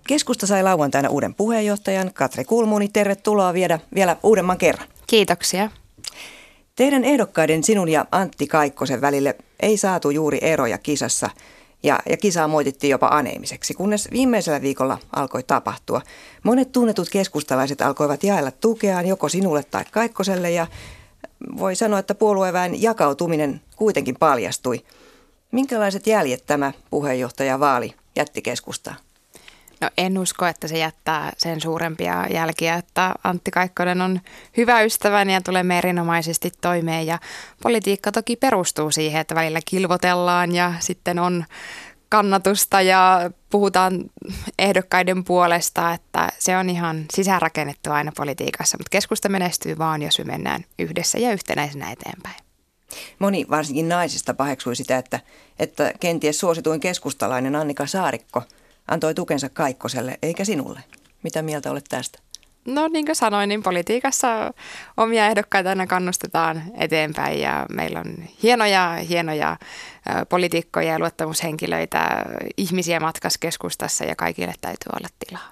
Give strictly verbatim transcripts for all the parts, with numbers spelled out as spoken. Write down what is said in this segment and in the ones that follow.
Keskusta sai lauantaina uuden puheenjohtajan, Katri Kulmuni. Tervetuloa vielä, vielä uudemman kerran. Kiitoksia. Teidän ehdokkaiden sinun ja Antti Kaikkosen välille ei saatu juuri eroja kisassa ja, ja kisaa moitittiin jopa aneemiseksi, kunnes viimeisellä viikolla alkoi tapahtua. Monet tunnetut keskustalaiset alkoivat jaella tukeaan joko sinulle tai Kaikkoselle ja voi sanoa, että puolueväen jakautuminen kuitenkin paljastui. Minkälaiset jäljet tämä puheenjohtajavaali jätti keskustaan? No en usko, että se jättää sen suurempia jälkiä, että Antti Kaikkonen on hyvä ystäväni ja tulemme erinomaisesti toimeen. Ja politiikka toki perustuu siihen, että välillä kilvotellaan ja sitten on kannatusta ja puhutaan ehdokkaiden puolesta, että se on ihan sisäänrakennettu aina politiikassa. Mutta keskusta menestyy vaan, jos me mennään yhdessä ja yhtenäisenä eteenpäin. Moni varsinkin naisista paheksui sitä, että, että kenties suosituin keskustalainen Annika Saarikko antoi tukensa Kaikkoselle eikä sinulle. Mitä mieltä olet tästä? No niin kuin sanoin, niin politiikassa omia ehdokkaita aina kannustetaan eteenpäin ja meillä on hienoja, hienoja poliitikkoja ja luottamushenkilöitä, ihmisiä matkassa keskustassa ja kaikille täytyy olla tilaa.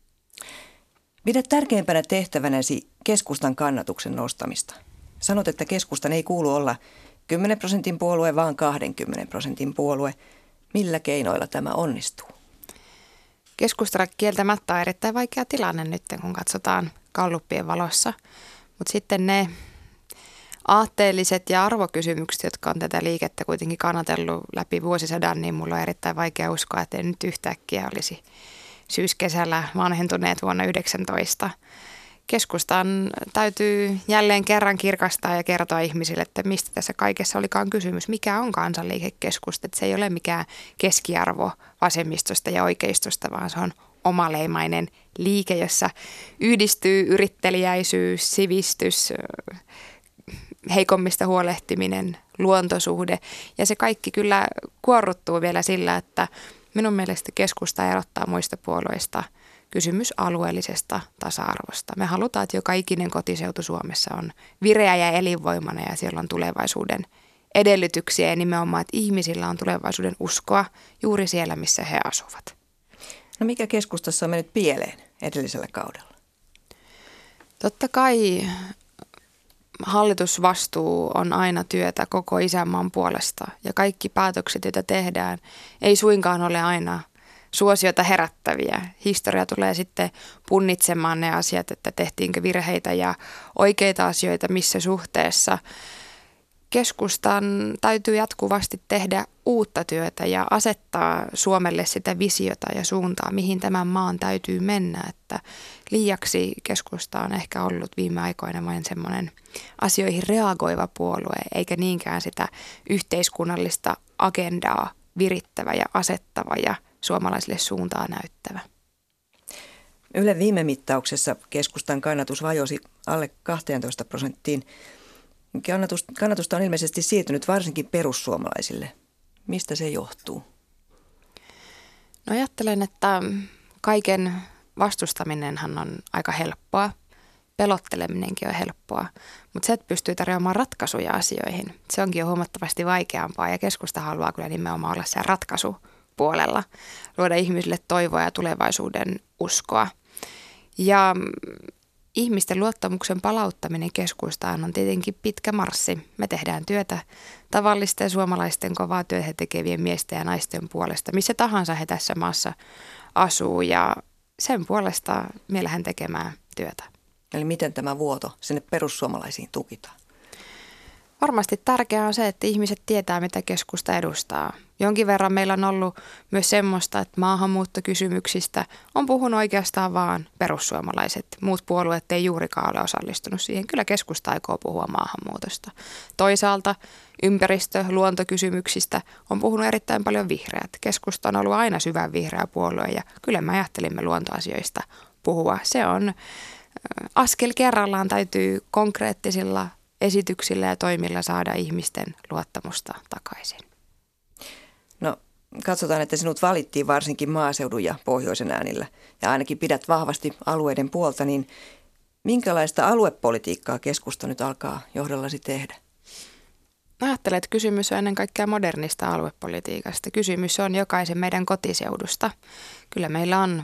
Pidät tärkeimpänä tehtävänäsi keskustan kannatuksen nostamista. Sanot, että keskustan ei kuulu olla kymmenen prosentin puolue, vaan kaksikymmentä prosentin puolue. Millä keinoilla tämä onnistuu? Keskustalla kieltämättä on erittäin vaikea tilanne nyt, kun katsotaan galluppien valossa. Mutta sitten ne aatteelliset ja arvokysymykset, jotka on tätä liikettä kuitenkin kannatellut läpi vuosisadan, niin mulla on erittäin vaikea uskoa, että nyt yhtäkkiä olisi syyskesällä vanhentuneet vuonna yhdeksäntoista. Keskustan täytyy jälleen kerran kirkastaa ja kertoa ihmisille, että mistä tässä kaikessa olikaan kysymys. Mikä on kansanliikekeskusta? Että se ei ole mikään keskiarvo vasemmistosta ja oikeistosta, vaan se on omaleimainen liike, jossa yhdistyy yritteliäisyys, sivistys, heikommista huolehtiminen, luontosuhde. Ja se kaikki kyllä kuorruttuu vielä sillä, että minun mielestä keskusta erottaa muista puolueista kysymys alueellisesta tasa-arvosta. Me halutaan, että joka ikinen kotiseutu Suomessa on vireä ja elinvoimainen ja siellä on tulevaisuuden edellytyksiä ja nimenomaan, että ihmisillä on tulevaisuuden uskoa juuri siellä, missä he asuvat. No mikä keskustassa on mennyt pieleen edellisellä kaudella? Totta kai hallitusvastuu on aina työtä koko isänmaan puolesta ja kaikki päätökset, joita tehdään, ei suinkaan ole aina suosiota herättäviä. Historia tulee sitten punnitsemaan ne asiat, että tehtiinkö virheitä ja oikeita asioita missä suhteessa. Keskustan täytyy jatkuvasti tehdä uutta työtä ja asettaa Suomelle sitä visiota ja suuntaa, mihin tämän maan täytyy mennä. Että liiaksi keskusta on ehkä ollut viime aikoina vain semmoinen asioihin reagoiva puolue, eikä niinkään sitä yhteiskunnallista agendaa virittävä ja asettava ja suomalaisille suuntaa näyttävä. Ylen viime mittauksessa keskustan kannatus vajosi alle kaksitoista prosenttiin. Kannatus, kannatusta on ilmeisesti siirtynyt varsinkin perussuomalaisille. Mistä se johtuu? No ajattelen, että kaiken vastustaminenhan on aika helppoa. Pelotteleminenkin on helppoa, mutta se, että pystyy tarjoamaan ratkaisuja asioihin, se onkin jo huomattavasti vaikeampaa ja keskusta haluaa kyllä nimenomaan olla siellä ratkaisupuolella, luoda ihmisille toivoa ja tulevaisuuden uskoa. Ja ihmisten luottamuksen palauttaminen keskustaan on tietenkin pitkä marssi. Me tehdään työtä tavallisten suomalaisten kovaa työtä tekevien miesten ja naisten puolesta, missä tahansa he tässä maassa asuu ja sen puolesta me lähden tekemään työtä. Eli miten tämä vuoto sinne perussuomalaisiin tukitaan? Varmasti tärkeää on se, että ihmiset tietää, mitä keskusta edustaa. Jonkin verran meillä on ollut myös semmoista, että maahanmuuttokysymyksistä on puhunut oikeastaan vaan perussuomalaiset. Muut puolueet ei juurikaan ole osallistunut siihen. Kyllä keskusta aikoo puhua maahanmuutosta. Toisaalta ympäristö- luontokysymyksistä on puhunut erittäin paljon vihreät. Keskusta on ollut aina syvän vihreä puolue ja kyllä me ajattelimme luontoasioista puhua. Se on askel kerrallaan, täytyy konkreettisilla esityksillä ja toimilla saada ihmisten luottamusta takaisin. No katsotaan, että sinut valittiin varsinkin maaseudun ja pohjoisen äänillä ja ainakin pidät vahvasti alueiden puolta, niin minkälaista aluepolitiikkaa keskusta nyt alkaa johdollasi tehdä? Ajattelen, että kysymys on ennen kaikkea modernista aluepolitiikasta. Kysymys on jokaisen meidän kotiseudusta. Kyllä meillä on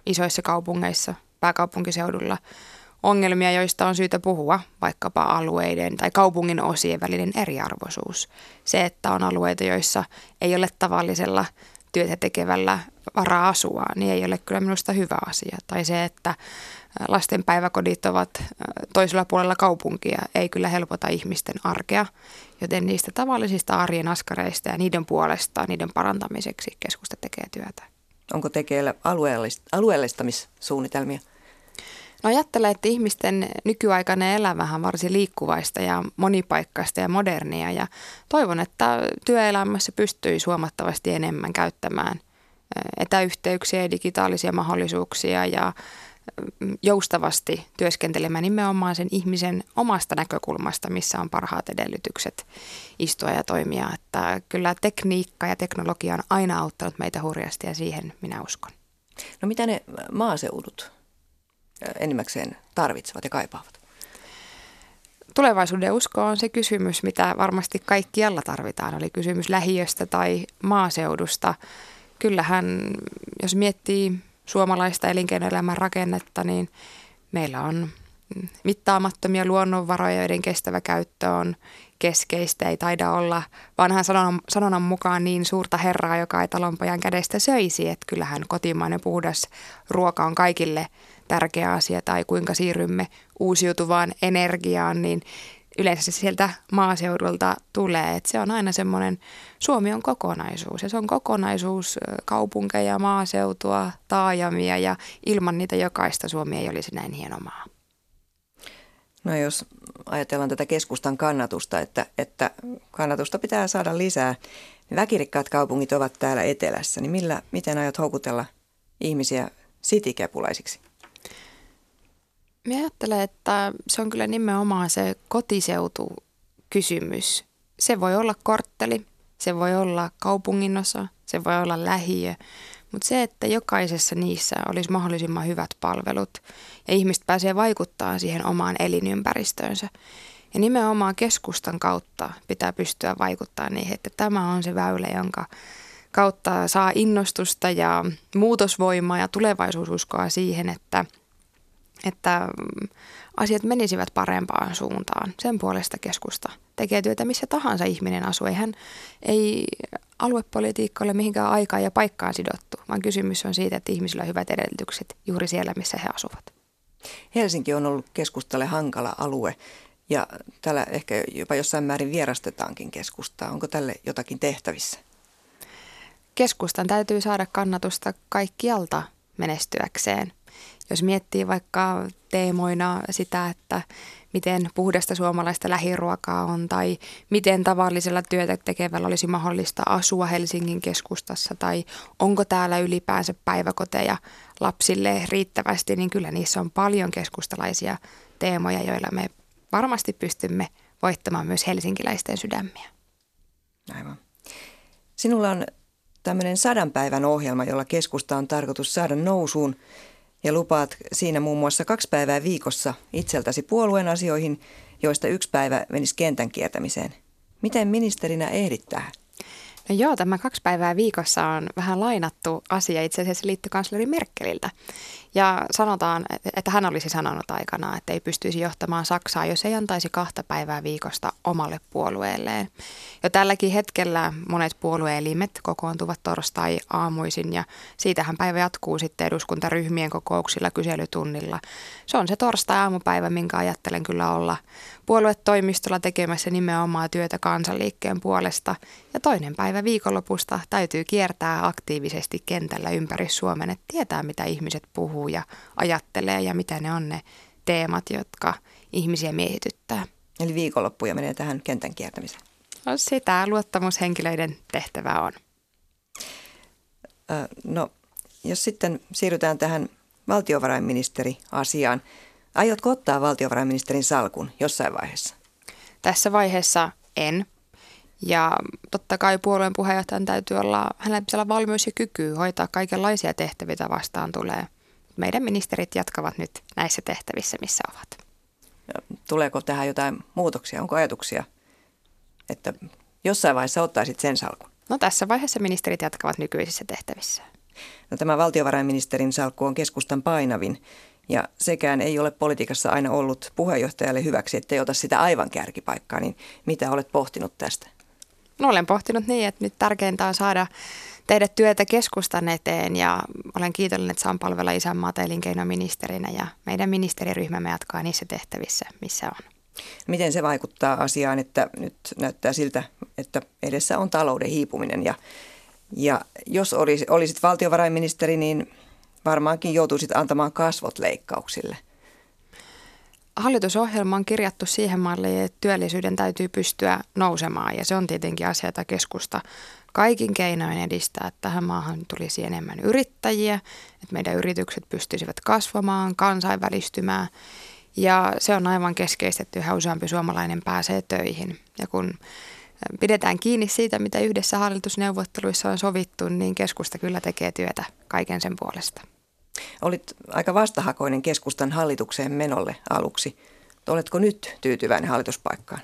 isoissa kaupungeissa, pääkaupunkiseudulla ongelmia, joista on syytä puhua, vaikkapa alueiden tai kaupungin osien välinen eriarvoisuus. Se, että on alueita, joissa ei ole tavallisella työtä tekevällä varaa asua, niin ei ole kyllä minusta hyvä asia. Tai se, että lasten päiväkodit ovat toisella puolella kaupunkia, ei kyllä helpota ihmisten arkea, joten niistä tavallisista arjen askareista ja niiden puolesta, niiden parantamiseksi keskusta tekee työtä. Onko tekeillä alueellist- alueellistamissuunnitelmia? No ajattelen, että ihmisten nykyaikainen elämähän on varsin liikkuvaista ja monipaikkaista ja modernia ja toivon, että työelämässä pystyy huomattavasti enemmän käyttämään etäyhteyksiä ja digitaalisia mahdollisuuksia ja joustavasti työskentelemään nimenomaan sen ihmisen omasta näkökulmasta, missä on parhaat edellytykset istua ja toimia. Että kyllä tekniikka ja teknologia on aina auttanut meitä hurjasti ja siihen minä uskon. No mitä ne maaseudut enimmäkseen tarvitsevat ja kaipaavat? Tulevaisuuden usko on se kysymys, mitä varmasti kaikkialla tarvitaan. Oli kysymys lähiöstä tai maaseudusta. Kyllähän, jos miettii suomalaista elinkeinoelämän rakennetta, niin meillä on mittaamattomia luonnonvaroja, joiden kestävä käyttö on keskeistä. Ei taida olla vanhan sanonnan, sanonnan mukaan niin suurta herraa, joka ei talonpojan kädestä söisi. Että kyllähän kotimainen puhdas ruoka on kaikille tärkeä asia, tai kuinka siirrymme uusiutuvaan energiaan, niin yleensä se sieltä maaseudulta tulee. Että se on aina semmoinen, Suomi on kokonaisuus ja se on kokonaisuus kaupunkeja, maaseutua, taajamia ja ilman niitä jokaista Suomi ei olisi näin hieno maa. No jos ajatellaan tätä keskustan kannatusta, että, että kannatusta pitää saada lisää, niin väkirikkaat kaupungit ovat täällä etelässä, niin millä, miten aiot houkutella ihmisiä citykäpulaisiksi? Minä ajattelen, että se on kyllä nimenomaan se kotiseutukysymys. Se voi olla kortteli, se voi olla kaupunginosa, se voi olla lähiö, mutta se, että jokaisessa niissä olisi mahdollisimman hyvät palvelut ja ihmiset pääsee vaikuttamaan siihen omaan elinympäristöönsä. Ja nimenomaan keskustan kautta pitää pystyä vaikuttamaan niihin, että tämä on se väylä, jonka kautta saa innostusta ja muutosvoimaa ja tulevaisuususkoa siihen, että että asiat menisivät parempaan suuntaan. Sen puolesta keskusta tekee työtä missä tahansa ihminen asuu. Eihän ei aluepolitiikka ole mihinkään aikaan ja paikkaan sidottu, vaan kysymys on siitä, että ihmisillä on hyvät edellytykset juuri siellä, missä he asuvat. Helsinki on ollut keskustalle hankala alue ja täällä ehkä jopa jossain määrin vierastetaankin keskustaa. Onko tälle jotakin tehtävissä? Keskustan täytyy saada kannatusta kaikkialta menestyäkseen. Jos miettii vaikka teemoina sitä, että miten puhdasta suomalaista lähiruokaa on tai miten tavallisella työtä tekevällä olisi mahdollista asua Helsingin keskustassa tai onko täällä ylipäänsä päiväkoteja lapsille riittävästi, niin kyllä niissä on paljon keskustalaisia teemoja, joilla me varmasti pystymme voittamaan myös helsinkiläisten sydämiä. Aivan. Sinulla on tämmöinen sadan päivän ohjelma, jolla keskusta on tarkoitus saada nousuun. Ja lupaat siinä muun muassa kaksi päivää viikossa itseltäsi puolueen asioihin, joista yksi päivä menisi kentän kiertämiseen. Miten ministerinä ehdit tähän? No joo, tämä kaksi päivää viikossa on vähän lainattu asia. Itse asiassa liittokansleri Merkeliltä. Ja sanotaan, että hän olisi sanonut aikanaan, että ei pystyisi johtamaan Saksaa, jos ei antaisi kahta päivää viikosta omalle puolueelleen. Jo tälläkin hetkellä monet puolueelimet kokoontuvat torstai-aamuisin ja siitähän päivä jatkuu sitten eduskuntaryhmien kokouksilla kyselytunnilla. Se on se torstai-aamupäivä, minkä ajattelen kyllä olla puoluetoimistolla tekemässä nimenomaan työtä kansanliikkeen puolesta. Ja toinen päivä viikonlopusta täytyy kiertää aktiivisesti kentällä ympäri Suomen, että tietää mitä ihmiset puhuu ja ajattelee ja mitä ne on ne teemat, jotka ihmisiä miehityttää. Eli viikonloppuja menee tähän kentän kiertämiseen. No, sitä luottamushenkilöiden tehtävä on. No, jos sitten siirrytään tähän valtiovarainministeri-asiaan. Aiotko ottaa valtiovarainministerin salkun jossain vaiheessa? Tässä vaiheessa en. Ja totta kai puolueen puheenjohtajan täytyy olla, hänellä pitää olla valmius ja kyky hoitaa kaikenlaisia tehtäviä vastaan tulee. Meidän ministerit jatkavat nyt näissä tehtävissä, missä ovat. Tuleeko tähän jotain muutoksia? Onko ajatuksia, että jossain vaiheessa ottaisit sen salkun? No tässä vaiheessa ministerit jatkavat nykyisissä tehtävissä. No, tämä valtiovarainministerin salkku on keskustan painavin ja sekään ei ole politiikassa aina ollut puheenjohtajalle hyväksi, ettei ota sitä aivan kärkipaikkaa. Niin mitä olet pohtinut tästä? No, olen pohtinut niin, että nyt tärkeintä on saada tehdä työtä keskustan eteen ja olen kiitollinen, että saan palvella isänmaata elinkeinoministerinä ja meidän ministeriryhmämme jatkaa niissä tehtävissä, missä on. Miten se vaikuttaa asiaan, että nyt näyttää siltä, että edessä on talouden hiipuminen ja, ja jos olisit, olisit valtiovarainministeri, niin varmaankin joutuisit antamaan kasvot leikkauksille. Hallitusohjelma on kirjattu siihen malliin, että työllisyyden täytyy pystyä nousemaan ja se on tietenkin asia, jota keskusta kaikin keinoin edistää, että tähän maahan tulisi enemmän yrittäjiä, että meidän yritykset pystyisivät kasvamaan, kansainvälistymään ja se on aivan keskeistä, että yhä useampi suomalainen pääsee töihin. Ja kun pidetään kiinni siitä, mitä yhdessä hallitusneuvotteluissa on sovittu, niin keskusta kyllä tekee työtä kaiken sen puolesta. Olit aika vastahakoinen keskustan hallitukseen menolle aluksi. Oletko nyt tyytyväinen hallituspaikkaan?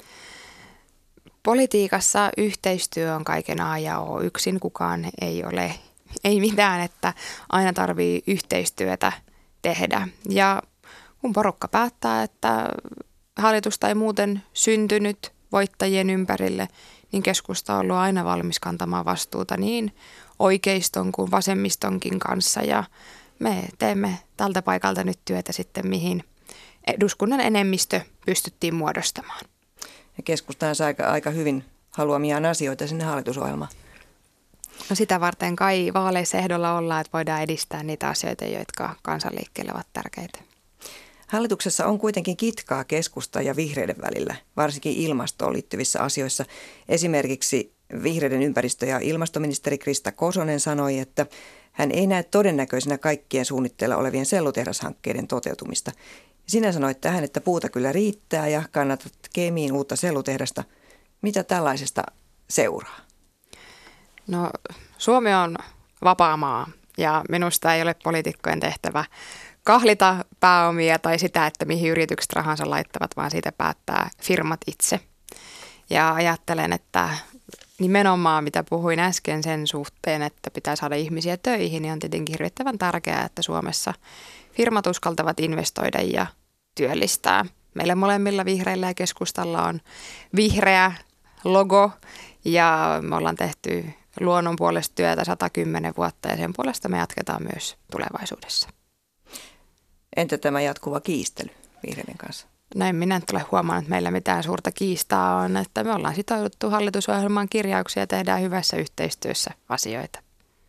Politiikassa yhteistyö on kaiken A ja O. Yksin kukaan ei ole, ei mitään, että aina tarvii yhteistyötä tehdä. Ja kun porukka päättää, että hallitusta ei muuten syntynyt voittajien ympärille, niin keskusta on ollut aina valmis kantamaan vastuuta niin oikeiston kuin vasemmistonkin kanssa. Ja me teemme tältä paikalta nyt työtä sitten, mihin eduskunnan enemmistö pystyttiin muodostamaan. Ja keskustahan sai aika, aika hyvin haluamiaan asioita sinne hallitusohjelmaan. No sitä varten kai vaaleissa ehdolla ollaan, että voidaan edistää niitä asioita, jotka kansanliikkeelle ovat tärkeitä. Hallituksessa on kuitenkin kitkaa keskusta ja vihreiden välillä, varsinkin ilmastoon liittyvissä asioissa. Esimerkiksi vihreiden ympäristö- ja ilmastoministeri Krista Kosonen sanoi, että hän ei näe todennäköisenä kaikkien suunnitteilla olevien sellutehdashankkeiden toteutumista. Sinä sanoit tähän, että puuta kyllä riittää ja kannatat Kemiin uutta sellutehdasta. Mitä tällaisesta seuraa? No, Suomi on vapaa maa ja minusta ei ole poliitikkojen tehtävä kahlita pääomia tai sitä, että mihin yritykset rahansa laittavat, vaan siitä päättää firmat itse. Ja ajattelen, että nimenomaan mitä puhuin äsken sen suhteen, että pitää saada ihmisiä töihin, niin on tietenkin hirvittävän tärkeää, että Suomessa firmat uskaltavat investoida ja työllistää. Meillä molemmilla vihreillä ja keskustalla on vihreä logo ja me ollaan tehty luonnon puolesta työtä sata kymmenen vuotta ja sen puolesta me jatketaan myös tulevaisuudessa. Entä tämä jatkuva kiistely vihreiden kanssa? Näin minä en ole huomannut, että meillä mitään suurta kiistaa on, että me ollaan sitouduttu hallitusohjelmaan kirjauksia ja tehdään hyvässä yhteistyössä asioita.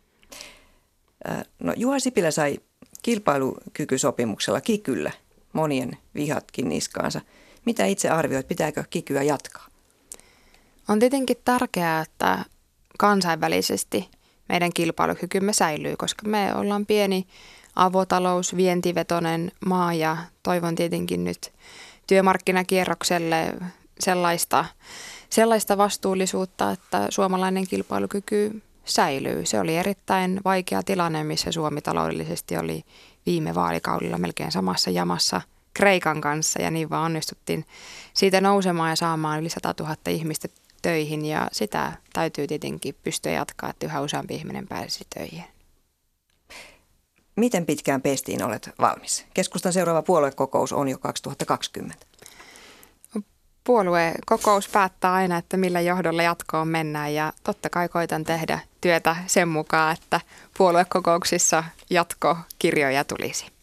No, Juha Sipilä sai kilpailukykysopimuksella kikyllä monien vihatkin niskaansa. Mitä itse arvioit, pitääkö kikyä jatkaa? On tietenkin tärkeää, että kansainvälisesti meidän kilpailukykymme säilyy, koska me ollaan pieni avotalous, vientivetoinen maa ja toivon tietenkin nyt työmarkkinakierrokselle sellaista, sellaista vastuullisuutta, että suomalainen kilpailukyky säilyy. Se oli erittäin vaikea tilanne, missä Suomi taloudellisesti oli viime vaalikaudella melkein samassa jamassa Kreikan kanssa ja niin vaan onnistuttiin siitä nousemaan ja saamaan yli sata tuhatta ihmistä töihin ja sitä täytyy tietenkin pystyä jatkaa, että yhä useampi ihminen pääsisi töihin. Miten pitkään pestiin olet valmis? Keskustan seuraava puoluekokous on jo kaksituhattakaksikymmentä. Puoluekokous päättää aina, että millä johdolla jatkoon mennään ja totta kai koitan tehdä työtä sen mukaan, että puoluekokouksissa jatkokirjoja tulisi.